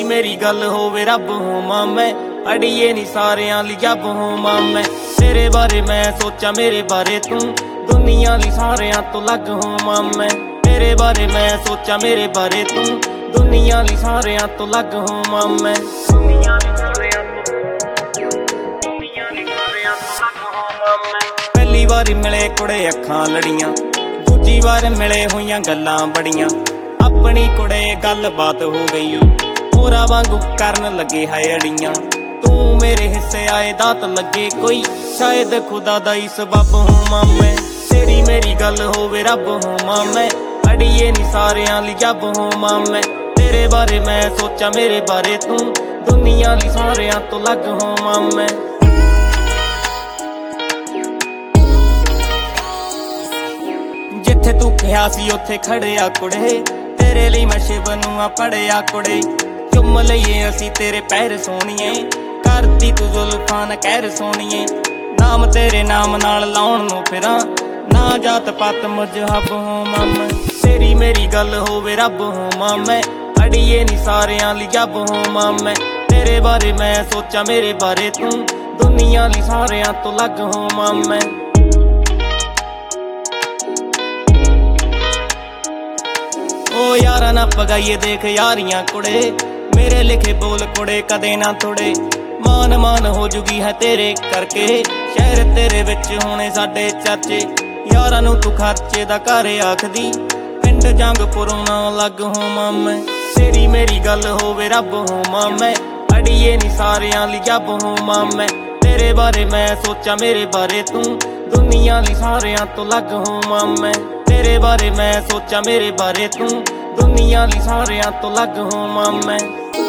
तेरी मेरी गल होवे रब होवां मैं, अड़िए नी सारियां ली जब होवां मैं। तेरे बारे मैं सोचा मेरे बारे तू, दुनिया ली सारियां तो लग होवां मैं। तेरे बारे मैं सोचा मेरे बारे तू, दुनिया ली सारियां तो लग होवां मैं। पहली बार मिले कुड़े अखां लड़ियां, दूजी बार मिले होइयां गल्लां बड़ियां। अपनी कुड़े गल बात हो गई, होरा वांगू करन लगे हाय अड़ियां। तू मेरे हिस्से आए दात लगे कोई, शायद खुदा दा ही सबब होवां मैं। तेरी मेरी गल होवे रब होवां मैं, अड़िए नी सारियां ली जब होवां मैं। तेरे बारे मैं सोचा मेरे बारे तू, दुनिया ली सारियां तो लग होवां मैं। जिथे तू कहा सी उथे खड़िया कुड़े, तेरे लिए मैं शिव नूं पड़िया कुड़े। चुम लईए असी तेरे पैर सोहणीए, करती तू जुल्फां न कहर सोहणीए। नाम तेरे नाम नाल लाउण नूं फिरां, ना जात पात मजहब होवां मैं। तेरी मेरी गल होवे रब होवां मैं, अड़िए नी सारियां ली जब होवां मैं। तेरे बारे मैं सोचा मेरे बारे तू, दुनिया ली सारियां तो लग होवां मैं। ओ यारा ना पगाइए देख यारियां कुड़े, मेरे लिखे बोल कुड़े कदे ना थोड़े। मान मान हो जुगी है तेरे करके, शहर तेरे विच होने साडे चर्चे। यारा नूं तू खर्चे दा घर आखदी, पिंड जंगपुरों ना लग होवां मैं। तेरी मेरी गल होवे रब होवां मैं, अड़िए नी सारियां ली जब होवां मैं। तेरे बारे मैं सोचा मेरे बारे तू, दुनिया ली सारियां तो लग होवां मैं। तेरे बारे मैं सोचा मेरे बारे तू, दुनिया ली सारियां तो लग होवां मैं।